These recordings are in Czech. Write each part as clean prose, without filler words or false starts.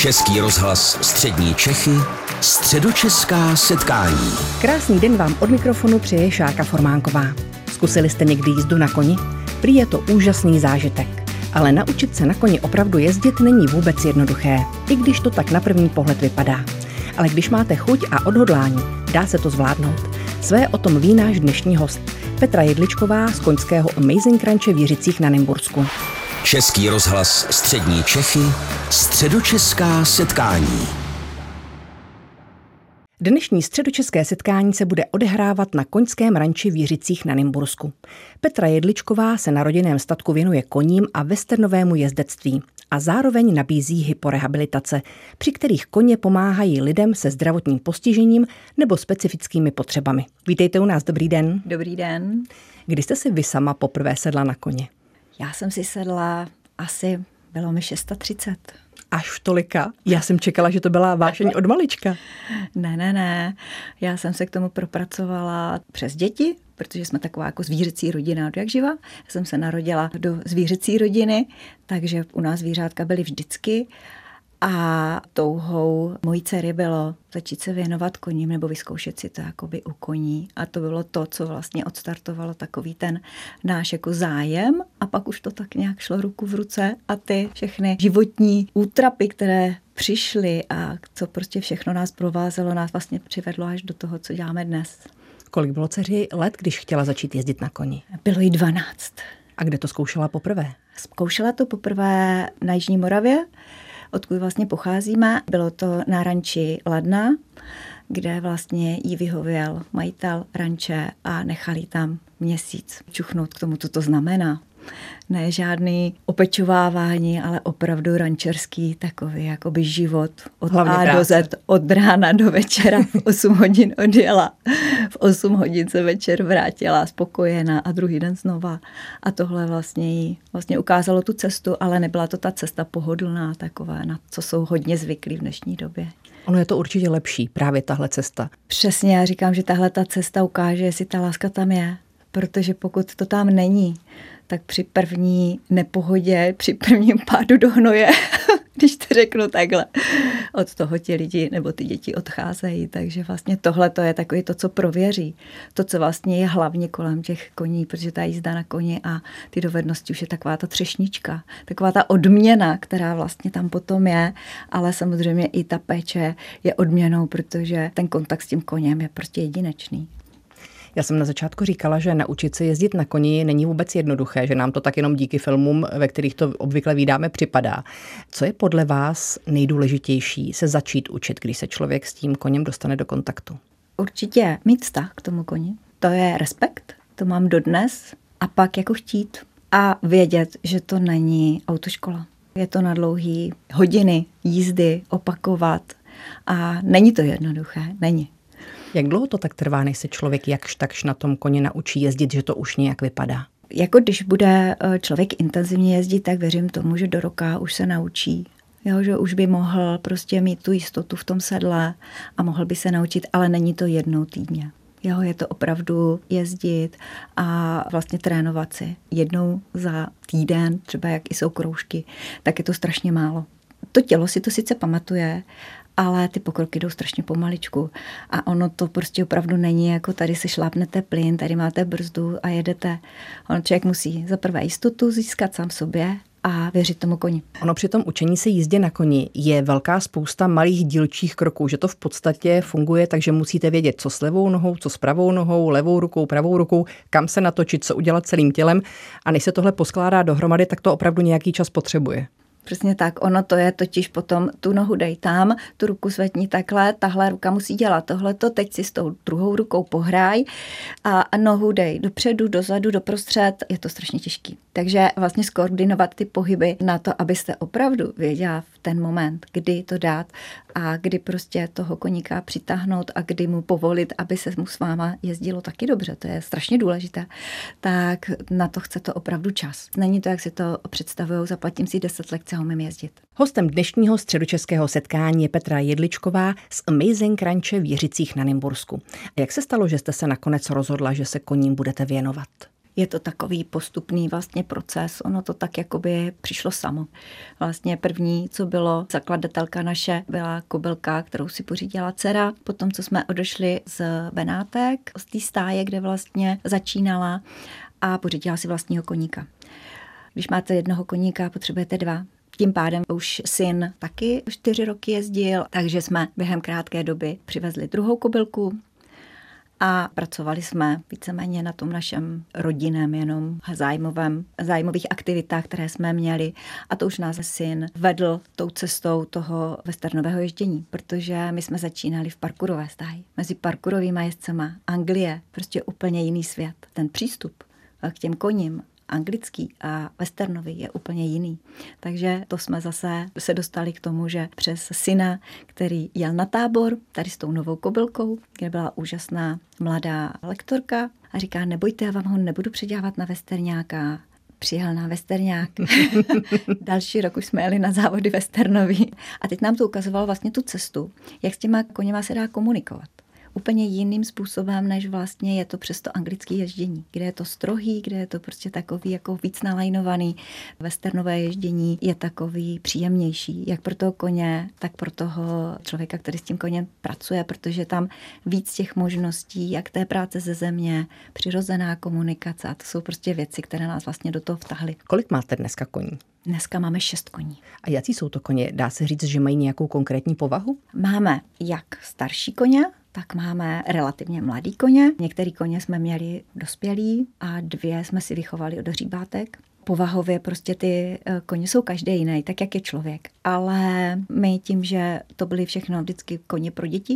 Český rozhlas Střední Čechy, středočeská setkání. Krásný den vám od mikrofonu přeje Šárka Formánková. Zkusili jste někdy jízdu na koni? Prý je to úžasný zážitek. Ale naučit se na koni opravdu jezdit není vůbec jednoduché, i když to tak na první pohled vypadá. Ale když máte chuť a odhodlání, dá se to zvládnout. Své o tom ví náš dnešní host, Petra Jedličková z koňského Amazing Ranche v Jiřicích na Nymbursku. Český rozhlas Střední Čechy, středočeská setkání. Dnešní středočeské setkání se bude odehrávat na koňském ranči v Jiřicích na Nymbursku. Petra Jedličková se na rodinném statku věnuje koním a westernovému jezdectví a zároveň nabízí hyporehabilitace, při kterých koně pomáhají lidem se zdravotním postižením nebo specifickými potřebami. Vítejte u nás, dobrý den. Dobrý den. Kdy jste si vy sama poprvé sedla na koně? Já jsem si sedla asi, bylo mi 630. Až v tolika? Já jsem čekala, že to byla vášeň od malička. Ne. Já jsem se k tomu propracovala přes děti, protože jsme taková jako zvířecí rodina od jak živa. Já jsem se narodila do zvířecí rodiny, takže u nás zvířátka byly vždycky. A touhou mojí dcery bylo začít se věnovat koním nebo vyzkoušet si to jakoby u koní. A to bylo to, co vlastně odstartovalo takový ten náš jako zájem. A pak už to tak nějak šlo ruku v ruce a ty všechny životní útrapy, které přišly a co prostě všechno nás provázelo, nás vlastně přivedlo až do toho, co děláme dnes. Kolik bylo dceři let, když chtěla začít jezdit na koni? Bylo jí 12. A kde to zkoušela poprvé? Zkoušela to poprvé na Jižní Moravě, odkud vlastně pocházíme. Bylo to na ranči Ladna, kde vlastně jí vyhověl majitel ranče a nechal jí tam měsíc čuchnout k tomu, co to znamená. Ne žádný opečovávání, ale opravdu rančerský takový jakoby život od Hlavně A do Z, od rána do večera. V 8 hodin odjela, v 8 hodin se večer vrátila spokojená a druhý den znova. A tohle vlastně jí ukázalo tu cestu, ale nebyla to ta cesta pohodlná taková, na co jsou hodně zvyklí v dnešní době. Ono je to určitě lepší, právě tahle cesta. Přesně, já říkám, že tahle ta cesta ukáže, jestli ta láska tam je, protože pokud to tam není, tak při první nepohodě, při prvním pádu do hnoje, když to řeknu takhle, od toho ti lidi nebo ty děti odcházejí. Takže vlastně tohle to je takový to, co prověří. To, co vlastně je hlavně kolem těch koní, protože ta jízda na koni a ty dovednosti už je taková ta třešnička, taková ta odměna, která vlastně tam potom je, ale samozřejmě i ta péče je odměnou, protože ten kontakt s tím koněm je prostě jedinečný. Já jsem na začátku říkala, že naučit se jezdit na koni není vůbec jednoduché, že nám to tak jenom díky filmům, ve kterých to obvykle vídáme, připadá. Co je podle vás nejdůležitější se začít učit, když se člověk s tím koněm dostane do kontaktu? Určitě mít vztah k tomu koni. To je respekt, to mám dodnes. A pak jako chtít a vědět, že to není autoškola. Je to na dlouhý hodiny jízdy, opakovat a není to jednoduché, není. Jak dlouho to tak trvá, než se člověk jakž takž na tom koni naučí jezdit, že to už nějak vypadá? Jako když bude člověk intenzivně jezdit, tak věřím tomu, že do roka už se naučí. Jo, že už by mohl prostě mít tu jistotu v tom sedle a mohl by se naučit, ale není to jednou týdně. Jo, je to opravdu jezdit a vlastně trénovat si jednou za týden, třeba jak i jsou kroužky, tak je to strašně málo. To tělo si to sice pamatuje, ale ty pokroky jdou strašně pomaličku. A ono to prostě opravdu není jako tady se šlápnete plyn, tady máte brzdu a jedete. Ono člověk musí za prvé jistotu získat sám sobě a věřit tomu koni. Ono při tom učení se jízdě na koni je velká spousta malých dílčích kroků, že to v podstatě funguje, takže musíte vědět, co s levou nohou, co s pravou nohou, levou rukou, pravou rukou, kam se natočit, co udělat celým tělem. A než se tohle poskládá dohromady, tak to opravdu nějaký čas potřebuje. Přesně tak, ono to je totiž potom tu nohu dej tam, tu ruku zvedni takhle, tahle ruka musí dělat tohleto, teď si s tou druhou rukou pohraj a nohu dej dopředu, dozadu, doprostřed, je to strašně těžký. Takže vlastně skoordinovat ty pohyby na to, abyste opravdu věděla v ten moment, kdy to dát a kdy prostě toho koníka přitáhnout a kdy mu povolit, aby se mu s váma jezdilo taky dobře, to je strašně důležité, tak na to chce to opravdu čas. Není to, jak si to představují, zaplatím si 10 lekcí a umím jezdit. Hostem dnešního středočeského setkání je Petra Jedličková z Amazing Ranche v Jiřicích na Nymbursku. A jak se stalo, že jste se nakonec rozhodla, že se koním budete věnovat? Je to takový postupný vlastně proces, ono to tak jakoby přišlo samo. Vlastně první, co bylo, zakladatelka naše byla kobylka, kterou si pořídila dcera, potom co jsme odešli z Benátek, z té stáje, kde vlastně začínala a pořídila si vlastního koníka. Když máte jednoho koníka, potřebujete 2. Tím pádem už syn taky 4 roky jezdil, takže jsme během krátké doby přivezli druhou kobylku a pracovali jsme víceméně na tom našem rodinném jenom zájmových aktivitách, které jsme měli. A to už nás syn vedl tou cestou toho westernového ježdění, protože my jsme začínali v parkourové stáji. Mezi parkourovými jezdcema Anglie, prostě úplně jiný svět. Ten přístup k těm koním anglický a westernový je úplně jiný. Takže to jsme zase se dostali k tomu, že přes syna, který jel na tábor, tady s tou novou kobylkou, kde byla úžasná mladá lektorka a říká, nebojte, já vám ho nebudu předělávat na westerňáka. Přijel na westerňák. Další rok už jsme jeli na závody westernový. A teď nám to ukazovalo vlastně tu cestu, jak s těma koněma se dá komunikovat. Úplně jiným způsobem, než vlastně je to přes to anglické ježdění, kde je to strohý, kde je to prostě takový jako víc nalajnovaný. Westernové ježdění je takový příjemnější, jak pro toho koně, tak pro toho člověka, který s tím koněm pracuje, protože tam víc těch možností, jak té práce ze země, přirozená komunikace, a to jsou prostě věci, které nás vlastně do toho vtahly. Kolik máte dneska koní? Dneska máme 6 koní. A jaký jsou to koně? Dá se říct, že mají nějakou konkrétní povahu? Máme jak starší koně, tak máme relativně mladý koně. Některý koně jsme měli dospělí a 2 jsme si vychovali od hříbátek. Povahově prostě ty koně jsou každý jiný, tak jak je člověk. Ale my tím, že to byly všechno vždycky koně pro děti,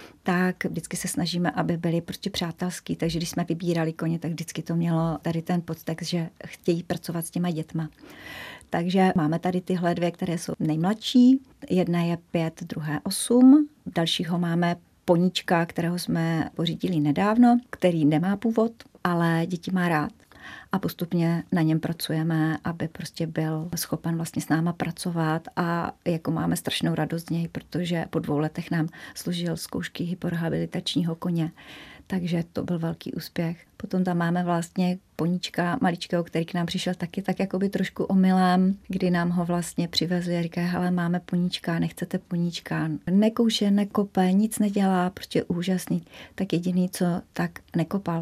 tak vždycky se snažíme, aby byli prostě přátelský. Takže když jsme vybírali koně, tak vždycky to mělo tady ten podtext, že chtějí pracovat s těma dětma. Takže máme tady tyhle 2, které jsou nejmladší. Jedna je 5, druhé 8. Dalšího máme poníčka, kterého jsme pořídili nedávno, který nemá původ, ale děti má rád. A postupně na něm pracujeme, aby prostě byl schopen vlastně s náma pracovat a jako máme strašnou radost z něj, protože po 2 letech nám složil zkoušky hyporehabilitačního koně. Takže to byl velký úspěch. Potom tam máme vlastně poníčka maličkého, který k nám přišel taky tak jakoby trošku omylem, kdy nám ho vlastně přivezli a říkají, hele, máme poníčka, nechcete poníčka. Nekouše, nekope, nic nedělá, prostě úžasný. Tak jediný, co tak nekopal.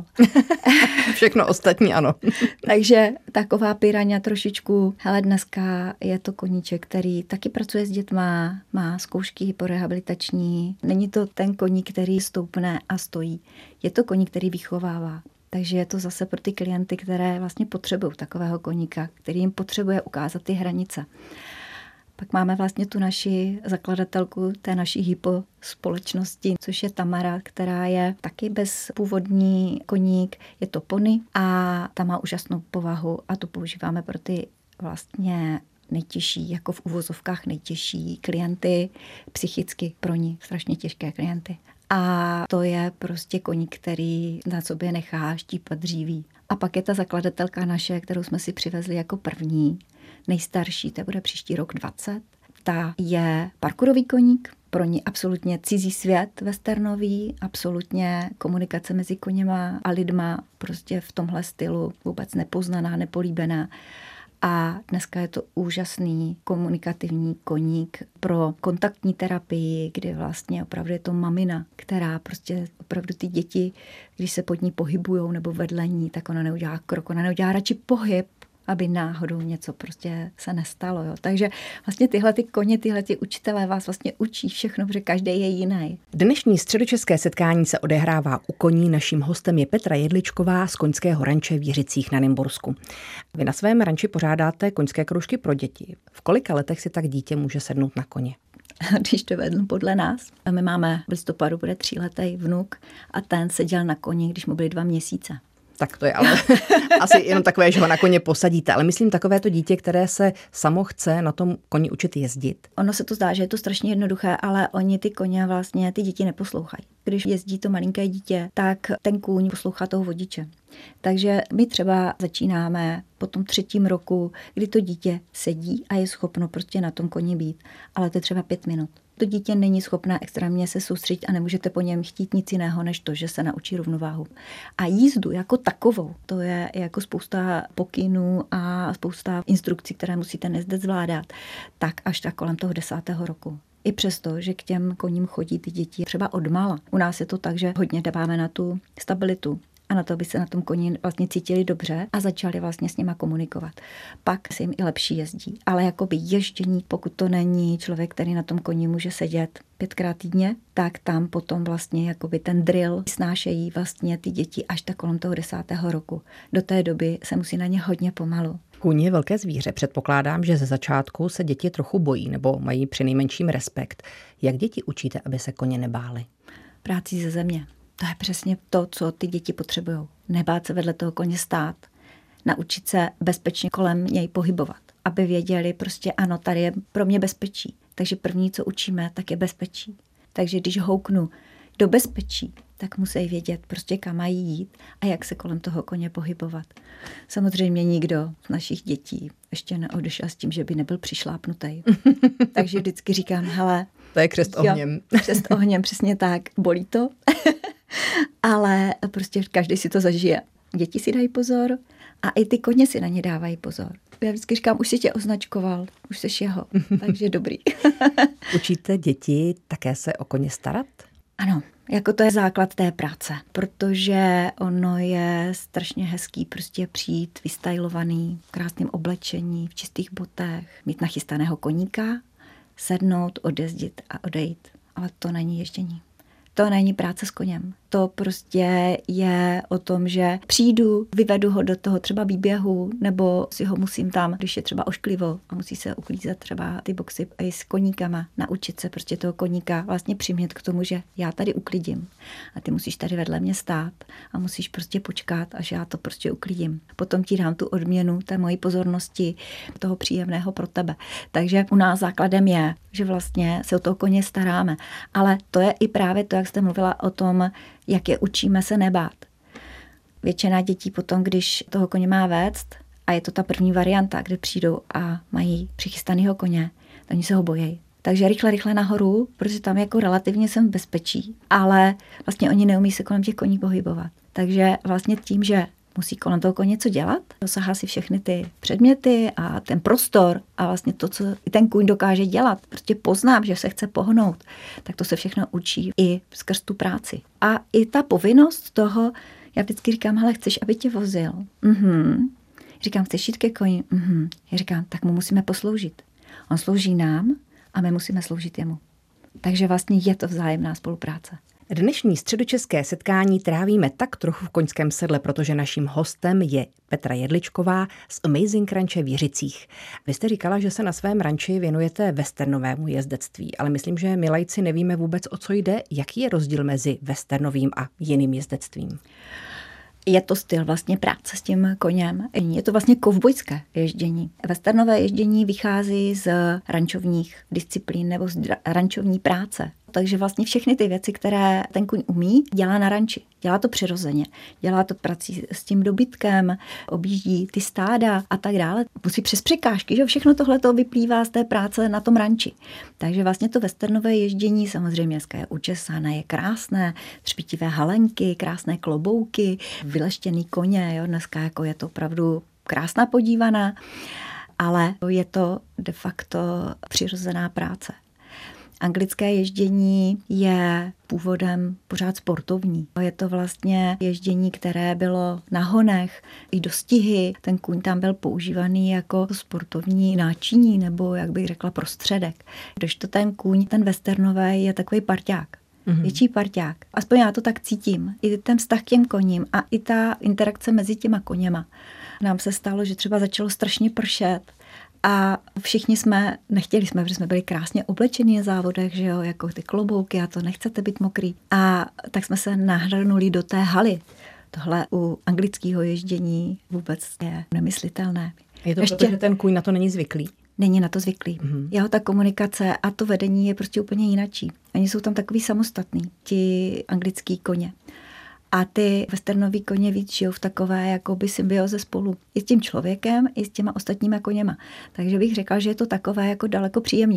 Všechno ostatní ano. Takže taková piraňa trošičku. Hele, dneska je to koníček, který taky pracuje s dětma, má zkoušky hyporehabilitační. Není to ten koník, který stoupne a stojí. Je to koník, který vychovává. Takže je to zase pro ty klienty, které vlastně potřebují takového koníka, který jim potřebuje ukázat ty hranice. Pak máme vlastně tu naši zakladatelku té naší hypo společnosti, což je Tamara, která je taky bezpůvodní koník, je to pony a ta má úžasnou povahu a to používáme pro ty vlastně nejtěžší, jako v uvozovkách nejtěžší klienty, psychicky pro ní strašně těžké klienty. A to je prostě koník, který na sobě nechá štípat dříví. A pak je ta zakladatelka naše, kterou jsme si přivezli jako první, nejstarší, to bude příští rok 20. Ta je parkourový koník, pro ní absolutně cizí svět westernový, absolutně komunikace mezi koněma a lidma, prostě v tomhle stylu vůbec nepoznaná, nepolíbená. A dneska je to úžasný komunikativní koník pro kontaktní terapii, kdy vlastně opravdu je to mamina, která prostě opravdu ty děti, když se pod ní pohybujou nebo vedle ní, tak ona neudělá krok, ona neudělá radši pohyb, aby náhodou něco prostě se nestalo. Jo. Takže vlastně tyhle ty koně, tyhle ty učitelé vás vlastně učí všechno, protože každý je jiný. Dnešní středočeské setkání se odehrává u koní. Naším hostem je Petra Jedličková z koňského ranče v Jiřicích na Nymbursku. Vy na svém ranči pořádáte koňské kroužky pro děti. V kolika letech si tak dítě může sednout na koně? Když to vedl podle nás. A my máme v listopadu, bude 3letý vnuk a ten seděl na koni, když mu byly 2 měsíce. Tak to je ale asi jenom takové, že ho na koně posadíte, ale myslím takové to dítě, které se samo chce na tom koni učit jezdit. Ono se to zdá, že je to strašně jednoduché, ale oni ty koně vlastně ty děti neposlouchají. Když jezdí to malinké dítě, tak ten kůň poslouchá toho vodiče. Takže my třeba začínáme po tom 3. roku, kdy to dítě sedí a je schopno prostě na tom koni být, ale to je třeba 5 minut. To dítě není schopné extrémně se soustředit a nemůžete po něm chtít nic jiného, než to, že se naučí rovnováhu. A jízdu jako takovou, to je jako spousta pokynů a spousta instrukcí, které musíte nezde zvládat, tak až tak kolem toho 10. roku. I přesto, že k těm koním chodí ty děti třeba odmala. U nás je to tak, že hodně dáváme na tu stabilitu a na to, aby se na tom koni vlastně cítili dobře a začali vlastně s nima komunikovat. Pak se jim i lepší jezdí. Ale jakoby ježdění, pokud to není člověk, který na tom koni může sedět 5krát týdně, tak tam potom vlastně jakoby ten drill snášejí vlastně ty děti až tak kolem toho 10. roku. Do té doby se musí na ně hodně pomalu. Kůň je velké zvíře. Předpokládám, že ze začátku se děti trochu bojí nebo mají přinejmenším respekt. Jak děti učíte, aby se koně nebály? Práci ze země. To je přesně to, co ty děti potřebují. Nebát se vedle toho koně stát. Naučit se bezpečně kolem něj pohybovat. Aby věděli prostě ano, tady je pro mě bezpečí. Takže první, co učíme, tak je bezpečí. Takže když houknu do bezpečí, tak musí vědět prostě kam mají jít a jak se kolem toho koně pohybovat. Samozřejmě nikdo z našich dětí ještě neodešel s tím, že by nebyl přišlápnutý. Takže vždycky říkám, hele. To je křest ohněm. Křest ohněm, přesně tak. Bolí to. Ale prostě každý si to zažije. Děti si dají pozor a i ty koně si na ně dávají pozor. Já vždycky říkám, už si tě označkoval, už seš jeho, takže dobrý. Učíte děti také se o koně starat? Ano, jako to je základ té práce, protože ono je strašně hezký prostě přijít vystylovaný, v krásném oblečení, v čistých botech, mít nachystaného koníka, sednout, odjezdit a odejít. Ale to není ježdění. To není práce s koněm. To prostě je o tom, že přijdu, vyvedu ho do toho třeba výběhu, nebo si ho musím tam, když je třeba ošklivo a musí se uklízet třeba ty boxy i s koníkama, naučit se prostě toho koníka vlastně přimět k tomu, že já tady uklidím a ty musíš tady vedle mě stát a musíš prostě počkat, až já to prostě uklidím. Potom ti dám tu odměnu té mojí pozornosti, toho příjemného pro tebe. Takže u nás základem je, že vlastně se o toho koně staráme. Ale to je i právě to, jak jste mluvila o tom, jak je učíme se nebát. Většina dětí potom, když toho koně má vést, a je to ta první varianta, kde přijdou a mají přichystanýho koně, tak oni se ho bojí. Takže rychle nahoru, protože tam jako relativně jsem v bezpečí, ale vlastně oni neumí se kolem těch koní pohybovat. Takže vlastně tím, že musí kolem toho koně něco dělat, dosahá si všechny ty předměty a ten prostor a vlastně to, co ten kůň dokáže dělat. Prostě poznám, že se chce pohnout, tak to se všechno učí i skrz tu práci. A i ta povinnost toho, já vždycky říkám, hele, chceš, aby tě vozil? Říkám, chceš jít ke koni? Já říkám, tak mu musíme posloužit. On slouží nám a my musíme sloužit jemu. Takže vlastně je to vzájemná spolupráce. Dnešní středočeské setkání trávíme tak trochu v koňském sedle, protože naším hostem je Petra Jedličková z Amazing Ranche v Jiřicích. Vy jste říkala, že se na svém ranči věnujete westernovému jezdectví, ale myslím, že my laici nevíme vůbec, o co jde. Jaký je rozdíl mezi westernovým a jiným jezdectvím? Je to styl vlastně práce s tím koněm. Je to vlastně kovbojské ježdění. Westernové ježdění vychází z rančovních disciplín nebo z rančovní práce. Takže vlastně všechny ty věci, které ten kuň umí, dělá na ranči. Dělá to přirozeně. Dělá to prací s tím dobytkem, objíždí ty stáda a tak dále. Musí přes překážky, že všechno tohle to vyplývá z té práce na tom ranči. Takže vlastně to westernové ježdění samozřejmě dneska je učesané, je krásné, třpitivé halenky, krásné klobouky, vyleštěný koně, jo, dneska jako je to opravdu krásná podívaná, ale je to de facto přirozená práce. Anglické ježdění je původem pořád sportovní. Je to vlastně ježdění, které bylo na honech i dostihy. Ten kůň tam byl používaný jako sportovní náčiní nebo, jak bych řekla, prostředek. Kdežto ten kůň, ten westernové, je takový parťák. Větší parťák. Aspoň já to tak cítím. I ten vztah k těm koním a i ta interakce mezi těma koněma. Nám se stalo, že třeba začalo strašně pršet a všichni nechtěli jsme, protože jsme byli krásně oblečení na závodech, že jo, jako ty klobouky a to nechcete být mokrý. A tak jsme se nahrnuli do té haly. Tohle u anglického ježdění vůbec je nemyslitelné. Je to proto, že ten kůň na to není zvyklý? Není na to zvyklý. Jeho ta komunikace a to vedení je prostě úplně jinačí. Oni jsou tam takový samostatný, ti anglický koně. A ty westernový koně víc žijou v takové jakoby symbioze spolu. I s tím člověkem, i s těma ostatníma koněma. Takže bych řekla, že je to takové jako daleko příjemnější.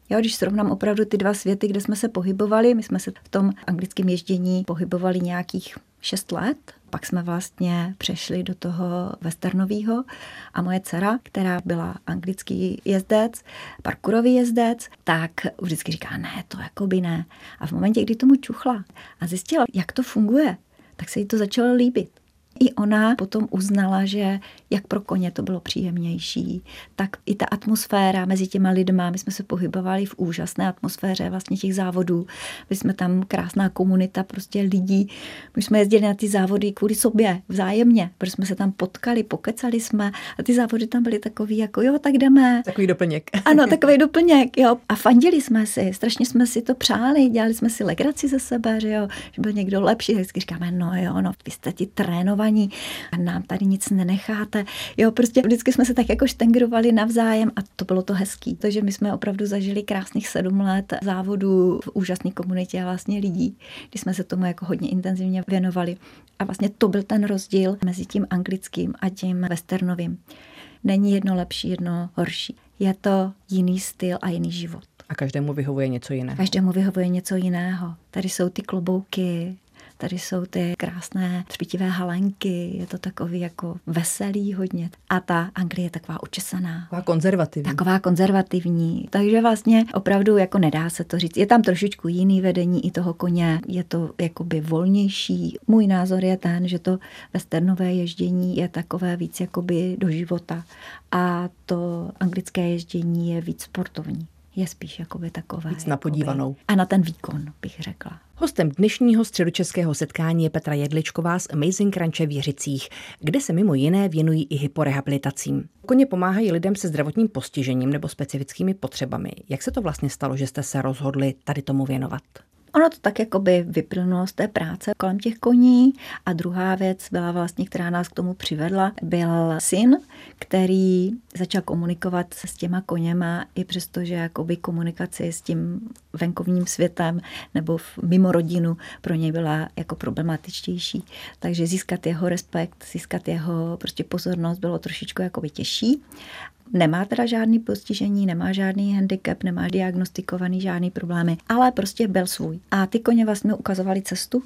Jo, když srovnám opravdu ty dva světy, kde jsme se pohybovali, my jsme se v tom anglickém ježdění pohybovali nějakých 6 let, pak jsme vlastně přešli do toho westernového a moje dcera, která byla anglický jezdec, parkourový jezdec, tak vždycky říká, ne, to jakoby ne. A v momentě, kdy tomu čuchla a zjistila, jak to funguje, tak se jí to začalo líbit. I ona potom uznala, že jak pro koně to bylo příjemnější, tak i ta atmosféra mezi těma lidma, my jsme se pohybovali v úžasné atmosféře vlastně těch závodů, my jsme tam krásná komunita prostě lidí, my jsme jezdili na ty závody kvůli sobě, vzájemně, protože jsme se tam potkali, pokecali jsme a ty závody tam byly takový jako jo, tak jdeme. Takový doplněk. Ano, takový doplněk, jo. A fandili jsme si, strašně jsme si to přáli, dělali jsme si legraci ze sebe, že jo, že byl někdo lepší, vždycky říkáme, no jo, no, vy jste ti trénovali a nám tady nic nenecháte. Jo, prostě vždycky jsme se tak jako štengrovali navzájem a to bylo to hezký. Takže my jsme opravdu zažili krásných 7 let závodů v úžasné komunitě vlastně lidí, kdy jsme se tomu jako hodně intenzivně věnovali. A vlastně to byl ten rozdíl mezi tím anglickým a tím westernovým. Není jedno lepší, jedno horší. Je to jiný styl a jiný život. A každému vyhovuje něco jiného. Každému vyhovuje něco jiného. Tady jsou ty klobouky, tady jsou ty krásné třpitivé halenky, je to takový jako veselý hodně. A ta Anglie je taková učesaná. Taková konzervativní. Takže vlastně opravdu jako nedá se to říct. Je tam trošičku jiný vedení i toho koně, je to jakoby volnější. Můj názor je ten, že to westernové ježdění je takové víc jakoby do života a to anglické ježdění je víc sportovní. Je spíš jakoby takové. Víc na podívanou. A na ten výkon, bych řekla. Hostem dnešního středočeského setkání je Petra Jedličková z Amazing Ranche v Jiřicích, kde se mimo jiné věnují i hyporehabilitacím. Koně pomáhají lidem se zdravotním postižením nebo specifickými potřebami. Jak se to vlastně stalo, že jste se rozhodli tady tomu věnovat? Ono to tak jakoby vyplynulo z té práce kolem těch koní a druhá věc byla vlastně, která nás k tomu přivedla, byl syn, který začal komunikovat se s těma koněma i přesto, že jakoby komunikaci s tím venkovním světem nebo mimo rodinu pro něj byla jako problematičtější. Takže získat jeho respekt, získat jeho prostě pozornost bylo trošičku jakoby těžší. Nemá teda žádný postižení, nemá žádný handicap, nemá diagnostikovaný žádný problémy, ale prostě byl svůj. A ty koně vlastně ukazovaly cestu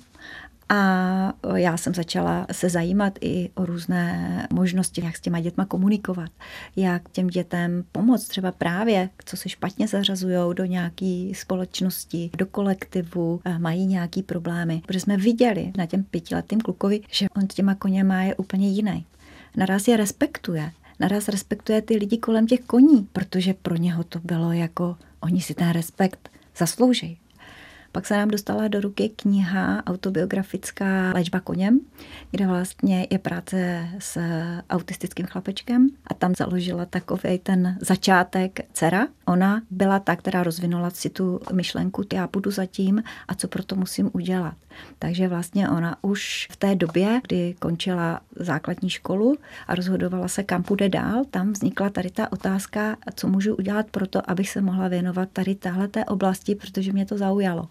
a já jsem začala se zajímat i o různé možnosti, jak s těma dětma komunikovat, jak těm dětem pomoct třeba právě, co se špatně zařazujou do nějaké společnosti, do kolektivu, mají nějaký problémy. Protože jsme viděli na těm 5letým klukovi, že on s těma koněma je úplně jiný. Naraz je respektuje. Naraz respektuje ty lidi kolem těch koní, protože pro něho to bylo jako, oni si ten respekt zaslouží. Pak se nám dostala do ruky kniha autobiografická Léčba koněm, kde vlastně je práce s autistickým chlapečkem a tam založila takovej ten začátek dcera. Ona byla ta, která rozvinula si tu myšlenku, já půjdu za tím a co proto musím udělat. Takže vlastně ona už v té době, kdy končila základní školu a rozhodovala se, kam půjde dál, tam vznikla tady ta otázka, co můžu udělat pro to, abych se mohla věnovat tady téhleté oblasti, protože mě to zaujalo.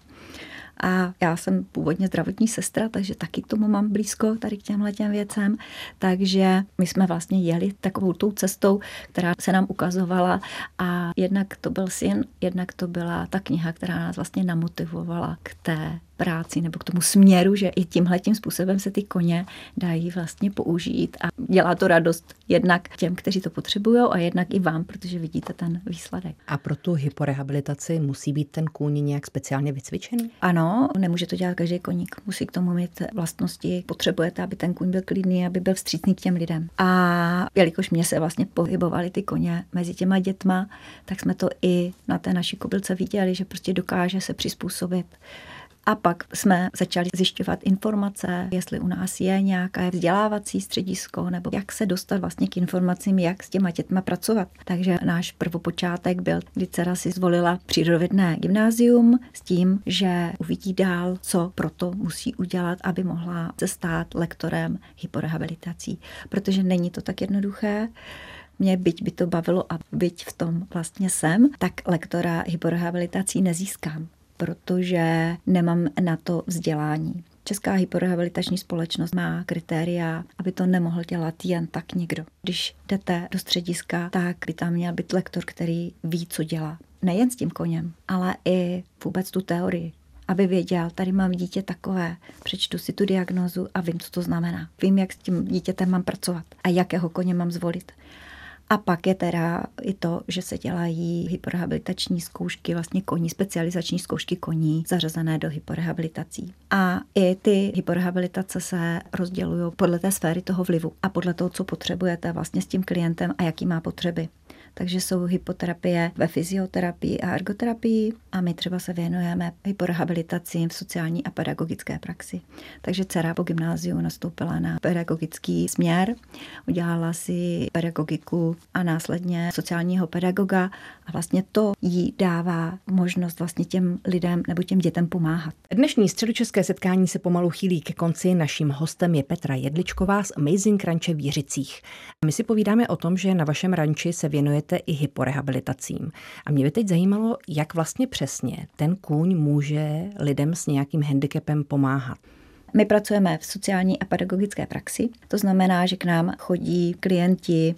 A já jsem původně zdravotní sestra, takže taky k tomu mám blízko tady k těmhletěm věcem. Takže my jsme vlastně jeli takovou tou cestou, která se nám ukazovala a jednak to byl syn, jednak to byla ta kniha, která nás vlastně namotivovala k té práci nebo k tomu směru, že i tímhletím způsobem se ty koně dají vlastně použít a dělá to radost jednak těm, kteří to potřebují a jednak i vám, protože vidíte ten výsledek. A pro tu hyporehabilitaci musí být ten kůň nějak speciálně vycvičený? Ano, nemůže to dělat každý koník. Musí k tomu mít vlastnosti. Potřebujete, aby ten kůň byl klidný, aby byl vstřícný k těm lidem. A jelikož mě se vlastně pohybovaly ty koně mezi těma dětma, tak jsme to i na té naší kobylce viděli, že prostě dokáže se přizpůsobit. A pak jsme začali zjišťovat informace, jestli u nás je nějaké vzdělávací středisko, nebo jak se dostat vlastně k informacím, jak s těma dětma pracovat. Takže náš prvopočátek byl, kdy dcera si zvolila přírodovědné gymnázium s tím, že uvidí dál, co proto musí udělat, aby mohla se stát lektorem hyporehabilitací. Protože není to tak jednoduché. Mě byť by to bavilo a byť v tom vlastně jsem, tak lektora hyporehabilitací nezískám, protože nemám na to vzdělání. Česká hyporehabilitační společnost má kritéria, aby to nemohl dělat jen tak někdo. Když jdete do střediska, tak by tam měl být lektor, který ví, co dělá. nejen s tím koněm, ale i vůbec tu teorii. Aby věděl, tady mám dítě takové, přečtu si tu diagnózu a vím, co to znamená. Vím, jak s tím dítětem mám pracovat a jakého koně mám zvolit. A pak je teda i to, že se dělají hyporehabilitační zkoušky, vlastně koní, specializační zkoušky koní zařazené do hyporehabilitací. A i ty hyporehabilitace se rozdělují podle té sféry toho vlivu a podle toho, co potřebujete vlastně s tím klientem a jaký má potřeby. Takže jsou hypoterapie ve fyzioterapii a ergoterapii a my třeba se věnujeme hyporehabilitacím v sociální a pedagogické praxi. Takže dcera po gymnáziu nastoupila na pedagogický směr, udělala si pedagogiku a následně sociálního pedagoga a vlastně to jí dává možnost vlastně těm lidem nebo těm dětem pomáhat. Dnešní středočeské setkání se pomalu chýlí ke konci. Naším hostem je Petra Jedličková z Amazing Ranče v Jiřicích. My si povídáme o tom, že na vašem ranči se věnujete i hyporehabilitacím. A mě by teď zajímalo, jak vlastně přesně ten kůň může lidem s nějakým handicapem pomáhat. My pracujeme v sociální a pedagogické praxi. To znamená, že k nám chodí klienti.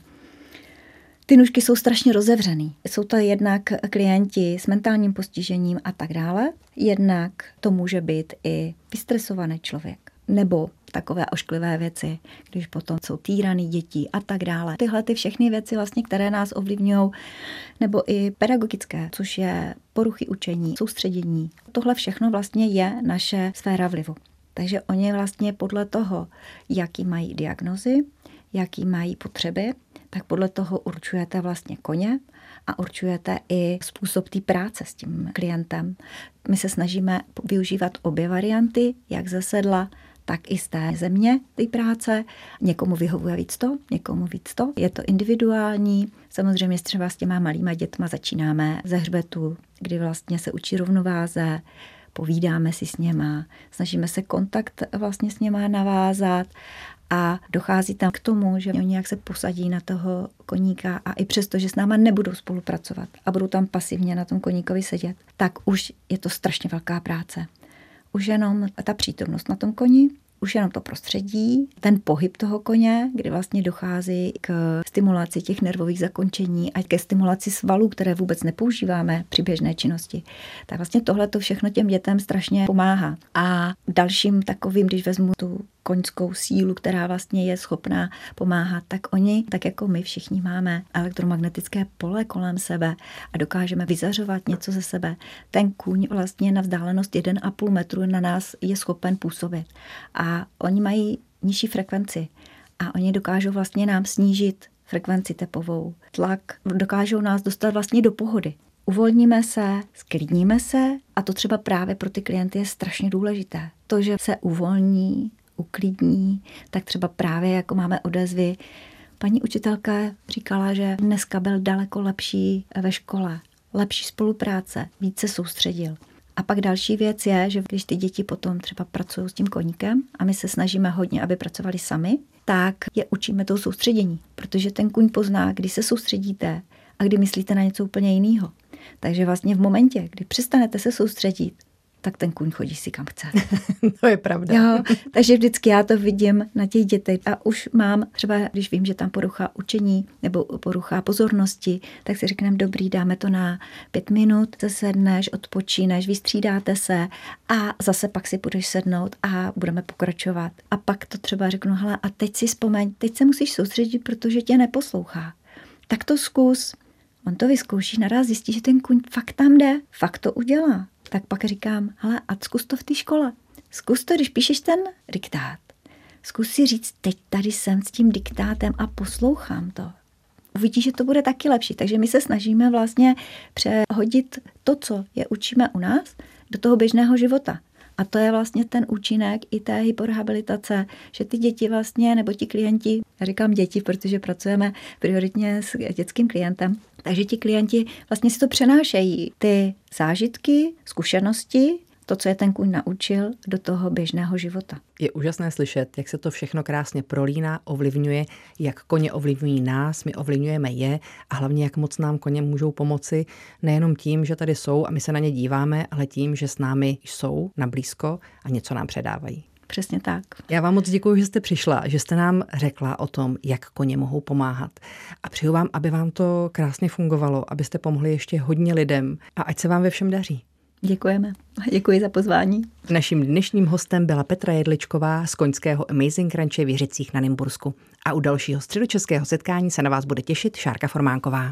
Ty nůžky jsou strašně rozevřený. Jsou to jednak klienti s mentálním postižením a tak dále. Jednak to může být i vystresovaný člověk. Nebo takové ošklivé věci, když potom jsou týraný děti a tak dále. Tyhle ty všechny věci vlastně, které nás ovlivňují, nebo i pedagogické, což je poruchy učení, soustředění. Tohle všechno vlastně je naše sféra vlivu. Takže oni vlastně podle toho, jaký mají diagnózy, jaký mají potřeby, tak podle toho určujete vlastně koně a určujete i způsob té práce s tím klientem. My se snažíme využívat obě varianty, jak ze sedla, tak i z té země té práce. Někomu vyhovuje víc to, někomu víc to. Je to individuální. Samozřejmě třeba s těma malýma dětma začínáme ze hřbetu, kdy vlastně se učí rovnováze, povídáme si s něma, snažíme se kontakt vlastně s něma navázat a dochází tam k tomu, že oni nějak se posadí na toho koníka a i přesto, že s náma nebudou spolupracovat a budou tam pasivně na tom koníkovi sedět, tak už je to strašně velká práce. Už jenom ta přítomnost na tom koni, už jenom to prostředí, ten pohyb toho koně, kdy vlastně dochází k stimulaci těch nervových zakončení a ke stimulaci svalů, které vůbec nepoužíváme při běžné činnosti. Tak vlastně tohle to všechno těm dětem strašně pomáhá. A dalším takovým, když vezmu tu koňskou sílu, která vlastně je schopná pomáhat, tak oni, tak jako my všichni máme elektromagnetické pole kolem sebe a dokážeme vyzařovat něco ze sebe. Ten kůň vlastně na vzdálenost 1,5 metru na nás je schopen působit. A oni mají nižší frekvenci a oni dokážou vlastně nám snížit frekvenci tepovou, tlak, dokážou nás dostat vlastně do pohody. Uvolníme se, sklidníme se a to třeba právě pro ty klienty je strašně důležité. To, že se uvolní, uklidní, tak třeba právě jako máme odezvy. Paní učitelka říkala, že dneska byl daleko lepší ve škole, lepší spolupráce, víc se soustředil. A pak další věc je, že když ty děti potom třeba pracují s tím koníkem a my se snažíme hodně, aby pracovali sami, tak je učíme to soustředění, protože ten kůň pozná, kdy se soustředíte a kdy myslíte na něco úplně jiného. Takže vlastně v momentě, kdy přestanete se soustředit, tak ten kůň chodí si kam chce. To je pravda. Jo, takže vždycky já to vidím na těch dětech a už mám třeba, když vím, že tam porucha učení nebo porucha pozornosti, tak si řekneme, dobrý, dáme to na 5 minut, sedneš, odpočíneš, vystřídáte se a zase pak si budeš sednout a budeme pokračovat. A pak to třeba řeknu, hele, a teď si vzpomeň, teď se musíš soustředit, protože tě neposlouchá. Tak to zkus. On to vyzkouší, naraz zjistí, že ten kůň fakt tam jde, fakt to udělá. Tak pak říkám, hele, a zkus to v té škole. Zkus to, když píšeš ten diktát. Zkus si říct, teď tady jsem s tím diktátem a poslouchám to. Uvidíš, že to bude taky lepší. Takže my se snažíme vlastně přehodit to, co je učíme u nás, do toho běžného života. A to je vlastně ten účinek i té hyporehabilitace, že ty děti vlastně, nebo ti klienti, já říkám děti, protože pracujeme prioritně s dětským klientem, takže ti klienti vlastně si to přenášejí, ty zážitky, zkušenosti, to, co je ten kůň naučil, do toho běžného života. Je úžasné slyšet, jak se to všechno krásně prolíná, ovlivňuje, jak koně ovlivňují nás, my ovlivňujeme je a hlavně, jak moc nám koně můžou pomoci, nejenom tím, že tady jsou a my se na ně díváme, ale tím, že s námi jsou nablízko a něco nám předávají. Přesně tak. Já vám moc děkuji, že jste přišla, že jste nám řekla o tom, jak koně mohou pomáhat. A přeju vám, aby vám to krásně fungovalo, abyste pomohli ještě hodně lidem a ať se vám ve všem daří. Děkujeme. Děkuji za pozvání. Naším dnešním hostem byla Petra Jedličková z koňského Amazing Ranče v Jiřicích na Nymbursku. A u dalšího středočeského setkání se na vás bude těšit Šárka Formánková.